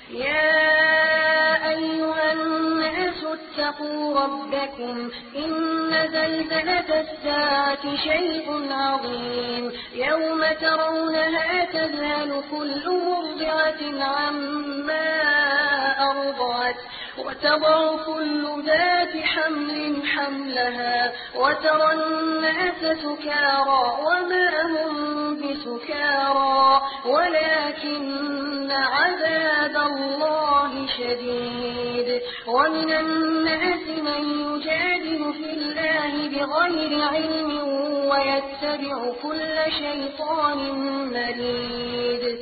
يا أيها الناس اتقوا ربكم إن زلزلة الساعة شيء عظيم يوم ترونها تذهل كل مرضعة عما أرضعت وتضع كل ذات حمل حملها وترى الناس سكارى وما هم بسكارى ولكن عذاب الله شديد ومن الناس من يجادل في الله بغير علم ويتبع كل شيطان مريد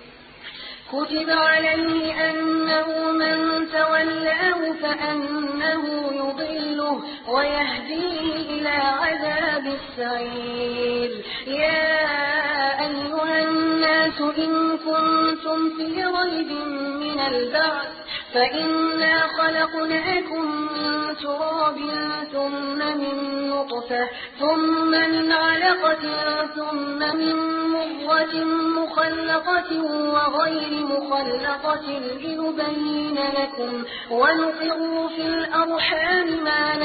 كتب عليه أنه من تولاه فأنه يضله ويهديه إلى عذاب السعير يا أيها الناس إن كنتم في ريب من البعث فإنا خلقناكم من تراب ثم من نطفة ثم من علقة ثم من مضغة مخلقة وغير مخلقة لنبين لكم ونقر في الأرحام ما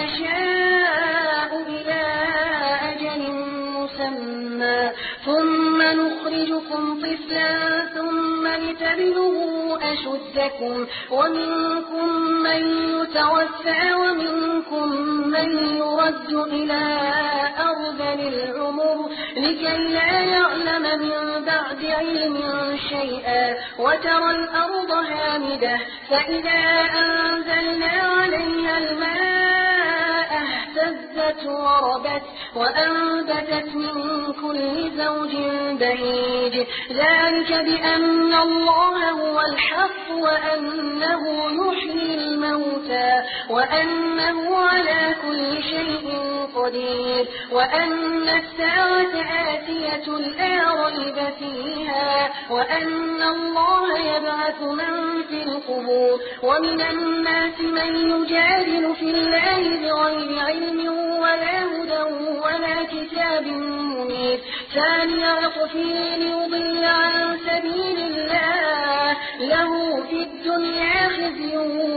نشاء إلى أجل مسمى ثم نخرجكم طفلا ثم لتبلغوا أشدكم ومنكم من يتوفى ومنكم من يرد إلى أرذل العمر لكي لا يعلم من بعد علم شيئا وترى الأرض هامدة فإذا أنزلنا عليها الماء اهتزت وربت وأنبتت من كل زوج بهيج ذلك بأن الله هو الحق وأنه يحيي الموتى وأنه على كل شيء قدير وأن الساعة آتية لا ريب فيها وأن الله يبعث من في القبور ومن الناس من يجادل في الله بغير علم ولا هدى ولا كتاب منير ثاني عطفه ليضل عن سبيل الله له في الدنيا خزي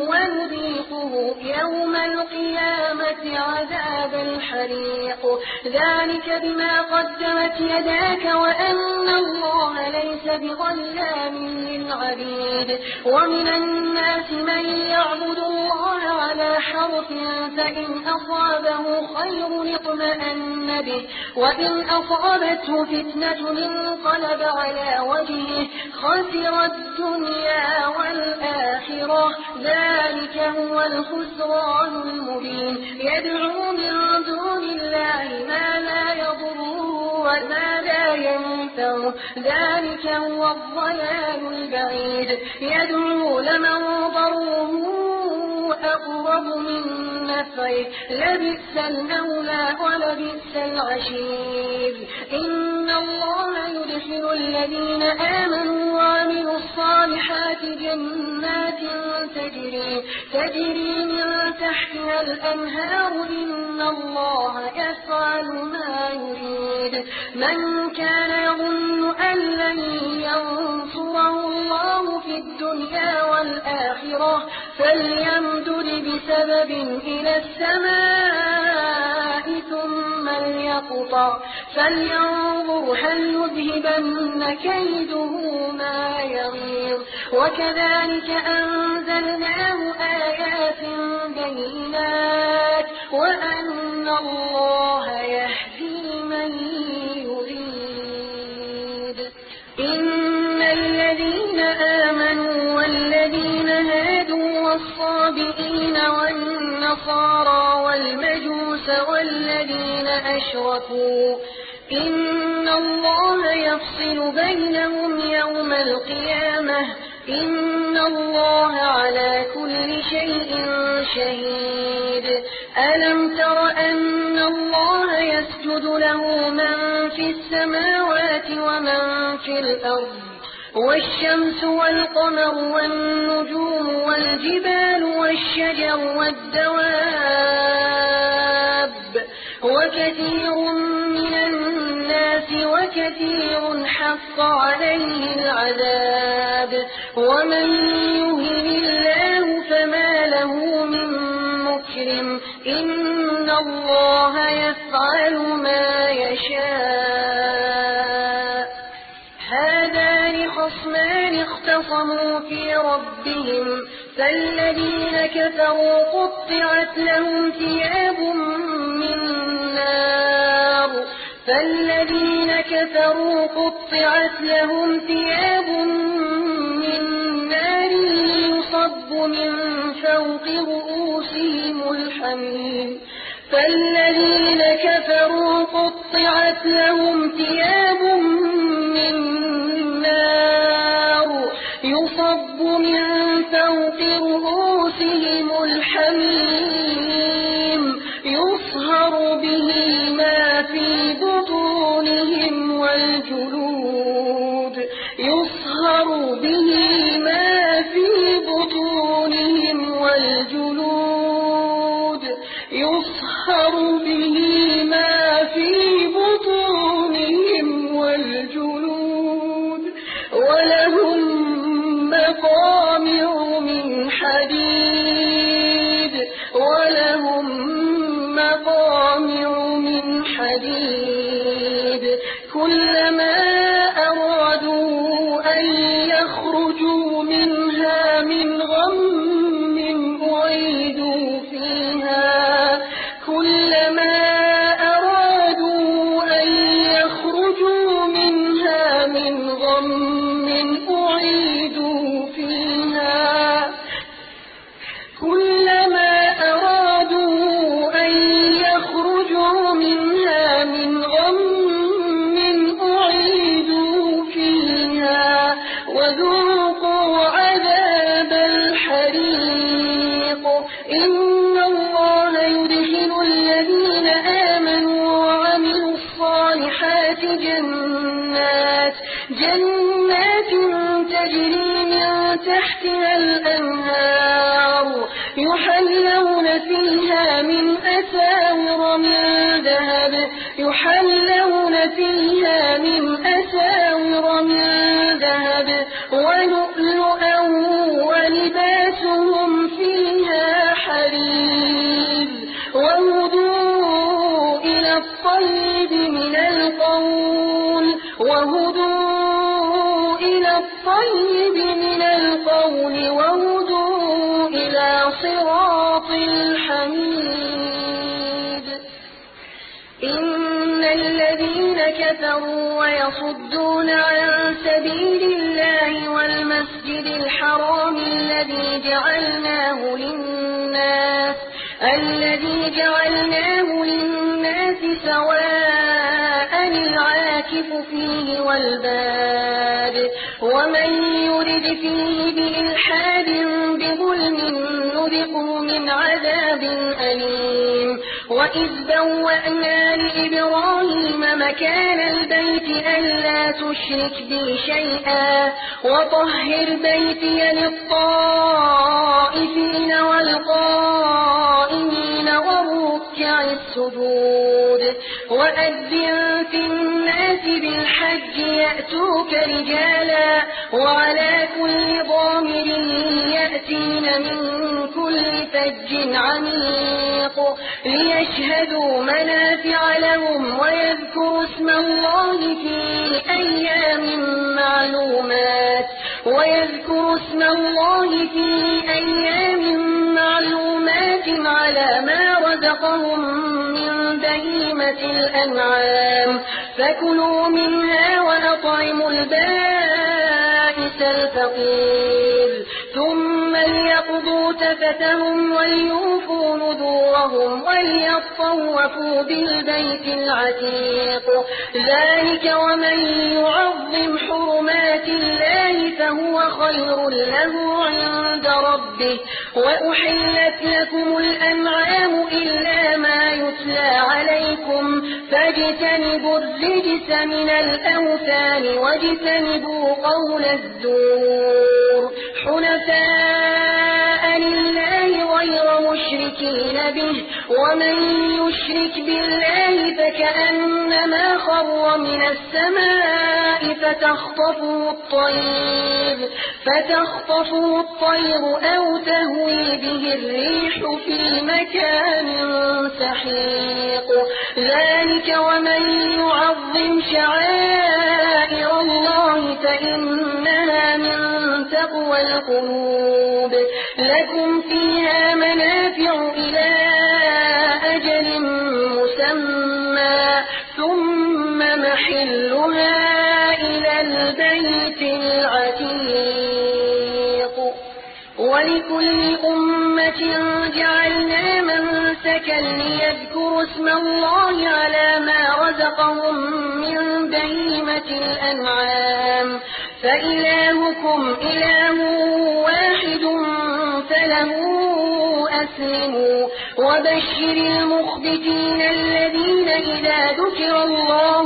ونذيقه يوم القيامة عذاب الحريق ذلك بما قدمت يداك وأن الله ليس بظلام للعبيد ومن الناس من يعبد الله على حرف فإن أصابه خير اطمأن به وإن أصابته فتنة انقلب على وجهه خسر الدنيا والآخرة ذلك هو الخسران المبين يدعو من دون الله ما لا يضره وما لا ينفعه ذلك هو الضلال البعيد يدعو لمن ضره أقرب من نفعه لبئس المولى ولبئس العشير إن الله يدخل الذين آمنوا وعملوا الصالحات جنات تجري من تحتها الأنهار إن الله يفعل ما يريد من كان يظن أن لن ينصره الله في الدنيا والآخرة فليمدد بسبب إلى السماء ثم ليقطع فلينظر هل يذهبن كيده ما يغيظ وكذلك أنزلناه آيات بينات وأن الله يهدي من يريد إن الذين آمنوا والذين هادوا والصابئين والنصارى والمجوس والذين أشركوا إن الله يفصل بينهم يوم القيامة إن الله على كل شيء شهيد ألم تر أن الله يسجد له من في السماوات ومن في الأرض والشمس والقمر والنجوم والجبال والشجر والدواب وكثير من الناس وكثير حق عليه العذاب ومن إن الله يفعل ما يشاء. هذان خصمان اختصموا في ربهم فالذين كفروا قطعت لهم ثياب من نار يصب من فوق رؤوسهم الحميم فالذين كفروا قطعت لهم ثياب من نار يصب من فوق رؤوسهم الحميم يصهر به ما في بطونهم والجلود ولهم مقامع من حديد كلما أرادوا أن يخرجوا منها من غم أعيدوا فيها وذوقوا عذاب الحريق. إن الله يدخل الذين آمنوا وعملوا الصالحات جنات تجري من تحتها الأنهار يحلون فيها من أساور من ذهب ولؤلؤا ولباسهم فيها حرير وهدوا إلى الطيب من القول وهدوا إلى صراط الحميد. إن الذين كفروا ويصدون عن سبيل الله والمسجد الحرام الذي جعلناه للناس سواء العاكف فيه والباد ومن يرد فيه بإلحاد بظلم نذقه من عذاب أليم. وإذ بوأنا لإبراهيم مكان البيت ألا تشرك بي شيئا وطهر بيتي للطائفين والقائمين والركع السجود. وأذن في الناس بالحج يأتوك رجالا وعلى كل ضامر يأتين من كل فج عميق ليشهدوا منافع لهم ويذكروا اسم الله في أيام معلومات على ما رزقهم من بهيمة الأنعام فكلوا منها وأطعموا البائس الفقير ثم ليقضوا تفتهم وليوفوا نذورهم وليطوفوا بالبيت العتيق. ذلك ومن يعظم حرمات الله فهو خير له عند ربه. وأحلت لكم الأنعام إلا ما يتلى عليكم فاجتنبوا الرجس من الأوثان واجتنبوا قول الزور حنفاء لله غير مشركين مشركين به ومن يشرك بالله فكأنما خر من السماء فتخطفه الطير أو تهوي به الريح في مكان سحيق ذلك ومن يعظم شعائر الله فإنها من تقوى القلوب لكم فيها منافع إلى أجل مسمى ثم محلها إلى البيت العتيق ولكل أمة جعلنا منسكا ليذكروا اسم الله على ما رزقهم من بهيمة الأنعام فإلهكم إله واحد فله أسلموا وبشر المخبتين الذين إذا ذكر الله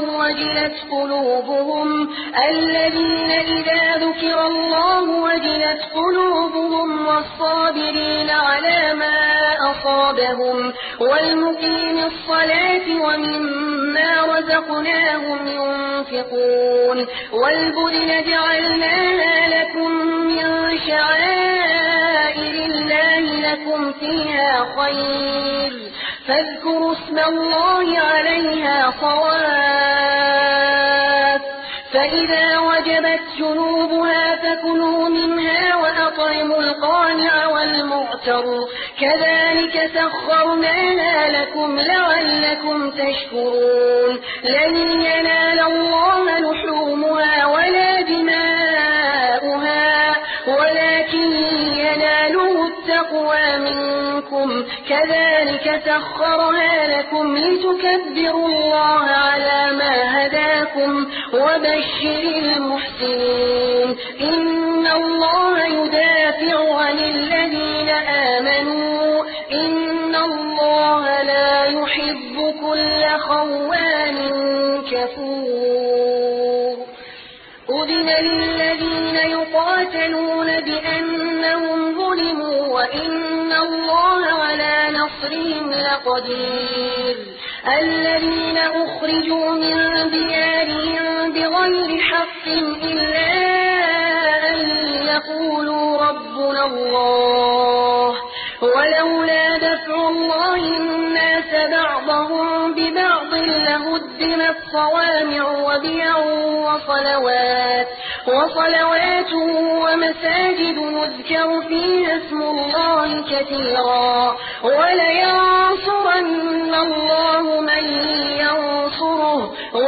وجلت قلوبهم والصابرين على ما أصابهم والمقيم الصلاة ومما رزقناهم ينفقون والبدن جعلناها لكم من شعائر الله لكم فيها خير فاذكروا اسم الله عليها صواف فإذا وجبت جنوبها فكلوا منها وأطعموا القانع والمعتر كذلك سخرناها لكم لعلكم تشكرون لن ينال الله لحومها ولا دماؤها ولكن يناله التقوى منكم كذلك سخرها لكم لتكبروا الله على ما هداكم وبشر المحسنين إن الله يدافع عن الذين آمنوا إن الله لا يحب كل خوان كفور أذن للذين يقاتلون بأنهم ظلموا وإن الله على نصرهم لقدير الذين أخرجوا من ديارهم بغير حق إلا أن يقولوا ربنا الله ولولا دفع الله الناس بعضهم ببعض لهدمت صوامع وبيع وصلوات ومساجد يذكر فيها اسم الله كثيرا ولينصرن الله من ينصره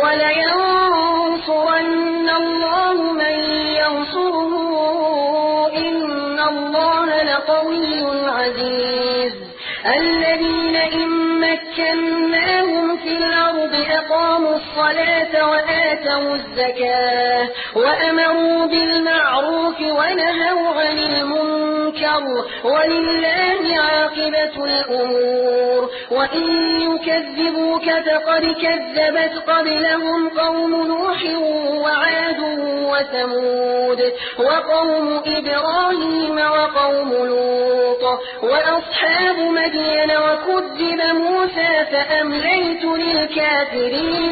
إن الله لقوي عزيز الذين إن مكناهم في الأرض أقاموا الصلاة وآتوا الزكاة وأمروا بالمعروف ونهوا عن المنكر ولله عاقبة الأمور وإن يكذبوك فقد كذبت قبلهم قوم نوح وعاد وثمود وقوم إبراهيم وقوم لوط وأصحاب مدين وكذب موسى فأمليت للكافرين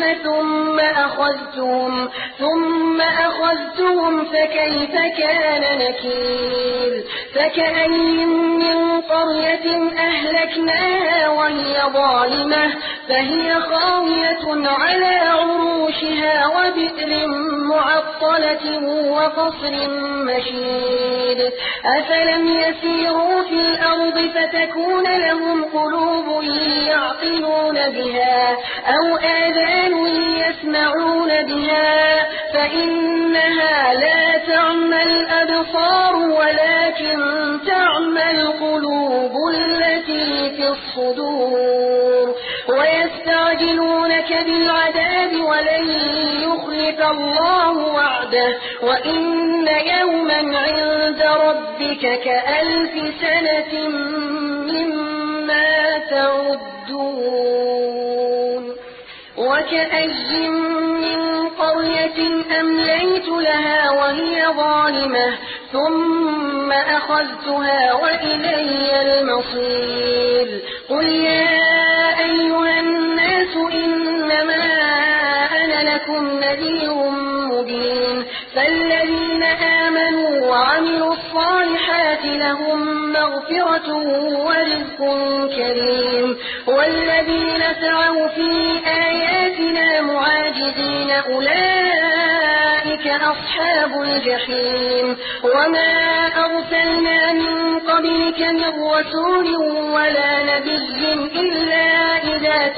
ثم أخذتهم فكيف كان نكير فكأي من قرية أهلكناها وهي ظالمة فهي خاوية على عروشها وبئر معطلة وقصر مشيد أفلم يسيروا في الأرض فتكون لهم قلوب يعقلون بها أو آذان يسمعون بها فإنها لا تعمى الأبصار ولكن تعمى القلوب التي في الصدور ويستعجلونك بالعذاب ولن يخلف الله وعده وإن يوما عند ربك كألف سنة مما تعدون وكأي من قرية أمليت لها وهي ظالمة ثم أخذتها وإلي المصير قل يا أيها الناس إنما أنا لكم نذير مبين فالذين آمنوا وعملوا الصالحات لهم مغفرة ورزق كريم والذين سعوا في آياتنا معاجزين أولئك أصحاب الجحيم وما أرسلنا من قبلك من رسول ولا نبي إلا إذا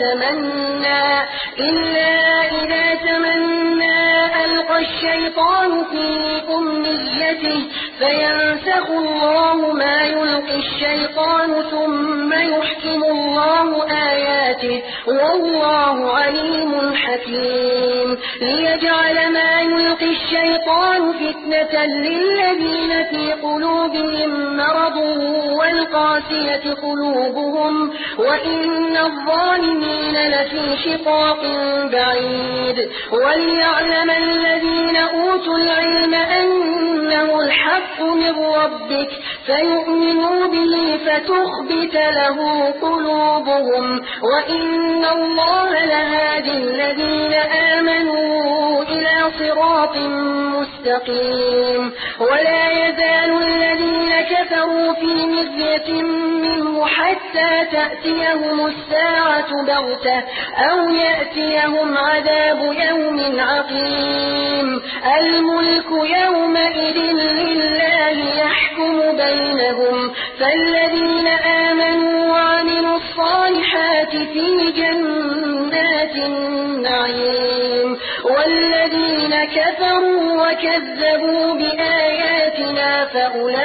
تمنى ألقى الشيطان في أمنيته فينسخ الله ما يلقي الشيطان ثم يحكم الله آياته والله عليم حكيم ليجعل ما يلقي الشيطان فتنة للذين في قلوبهم مرض والقاسية قلوبهم وإن الظالمين لفي شقاق بعيد وليعلم الذين أوتوا العلم أنه الحق من ربك فيؤمنوا به فتخبت له قلوبهم وإن الله لهادي الذين آمنوا إلى صراط مستقيم ولا يزال الذين كفروا في مرية منه حتى تأتيهم الساعة بغتة أو يأتيهم عذاب يوم عقيم الملك يومئذ لله يحكم بينهم فالذين آمنوا وعملوا الصالحات في جنات النعيم والذين كفروا وكذبوا بآياتنا فأولئك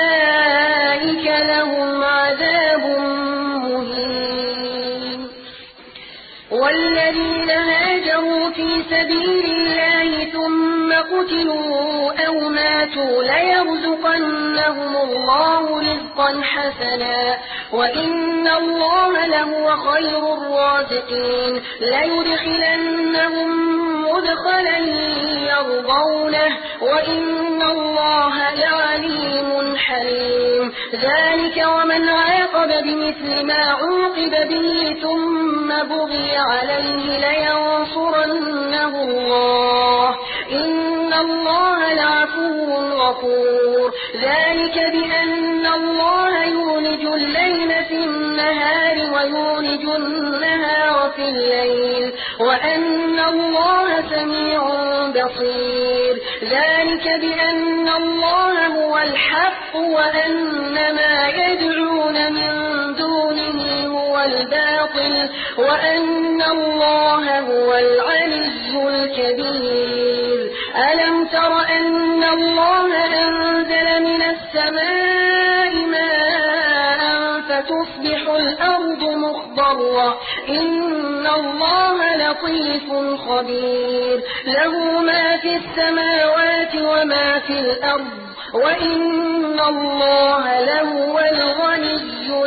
لهم عذاب مهين والذين هاجروا في سبيل الله ثم قتلوا أو ماتوا ليرزقنهم الله رزقا حسنا وإن الله لهو خير الرازقين ليدخلنهم مدخلا يرضونه وإن الله لعليم حليم ذلك ومن عاقب بمثل ما عوقب به ثم بغي عليه لينصرنه الله إن الله لعفو غفور ذلك بأن الله يولج الليل في النهار ويولج النهار في الليل وأن الله سميع بصير ذلك بأن الله هو الحق وأن ما يدعون من دونه هو الباطل وأن الله هو العلي الكبير ألم تر أن الله أنزل من السماء ماء فتصبح الأرض مخضرة إن الله لطيف خبير له ما في السماوات وما في الأرض وإن الله لهو الغني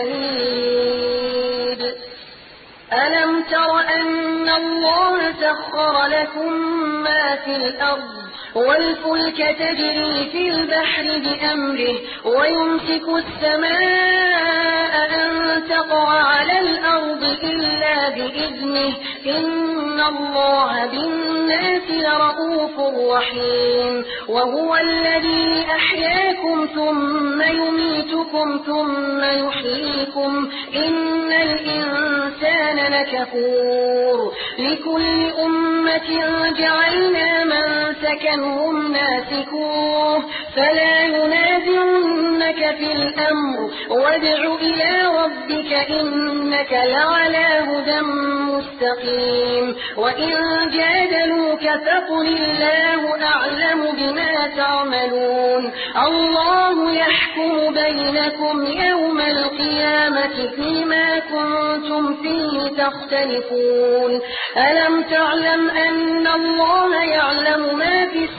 الحميد ألم تر أن الله سخر لكم ما في الأرض والفلك تجري في البحر بأمره ويمسك السماء أن تقع على الأرض إلا بإذنه إن الله بالناس لرؤوف رحيم وهو الذي أحياكم ثم يميتكم ثم يحييكم إن الإنسان لكفور لكل أمة جعلنا منسكا هم ناسكوه فلا ينازعنك في الأمر وادع إلى ربك إنك لعلى هدى مستقيم وإن جادلوك فقل الله أعلم بما تعملون الله يحكم بينكم يوم القيامة فيما كنتم فيه تختلفون ألم تعلم أن الله يعلم ما في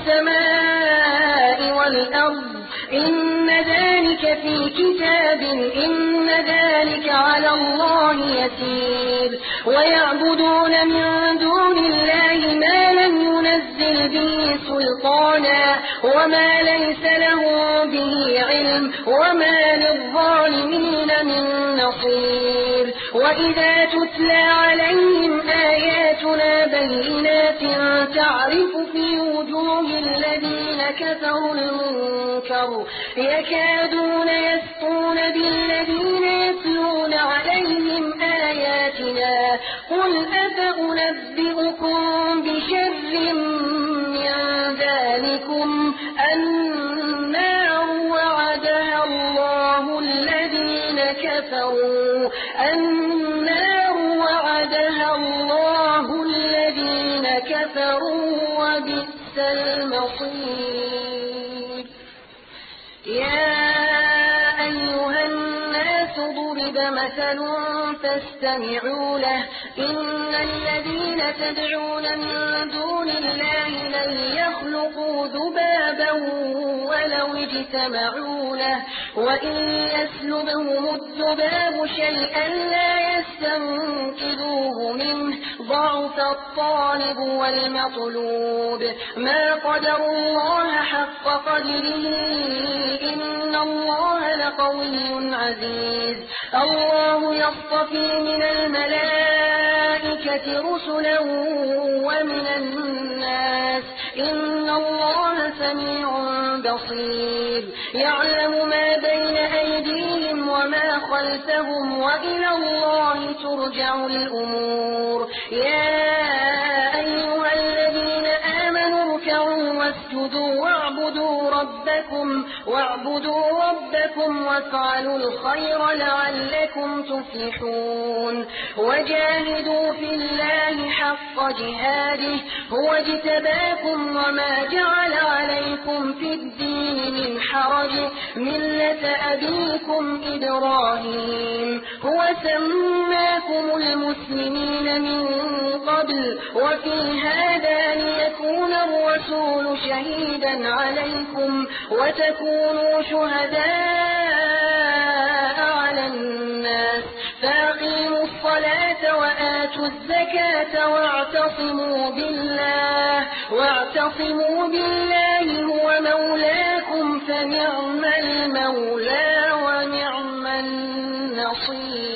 السماء والأرض إن ذلك في كتاب إن كان ذلك على الله يسير ويعبدون من دون الله ما لم ينزل به سلطانا وما ليس لهم به علم وما للظالمين من نصير وإذا تتلى عليهم آياتنا بينات تعرف في وجوه الذين كفروا المنكر يكادون يسطون بالذين يتلون عليهم آياتنا قل أفأنبئكم بشر من ذلكم النار وعدها الله الذين كفروا وبئس المصير يا أيها الناس ضرب مثل فاستمعوا له إن الذين تدعون من دون الله لن يخلقوا ذبابا ولو اجتمعوا له وإن يسلبهم الذباب شيئا لا يستنقذوه منه ضعف الطالب والمطلوب ما قدروا الله حق قدره إن الله لقوي عزيز الله يصطفي من الملائكة رسلا ومن الناس إن الله سميع بصير يعلم ما بين أيديهم وما خلفهم وإلى الله ترجع الأمور يا أيها الذين آمنوا اركعوا واسجدوا واعبدوا ربكم وافعلوا الخير لعلكم تفلحون وجاهدوا في الله حق جهاده هو اجتباكم وما جعل عليكم في الدين من حرج ملة أبيكم إبراهيم هو سماكم المسلمين من قبل وفي هذا ليكون الرسول شهيدا عليكم وتكونوا شهداء على الناس فأقيموا الصلاة وآتوا الزكاة واعتصموا بالله هو مولاكم فنعم المولى ونعم النصير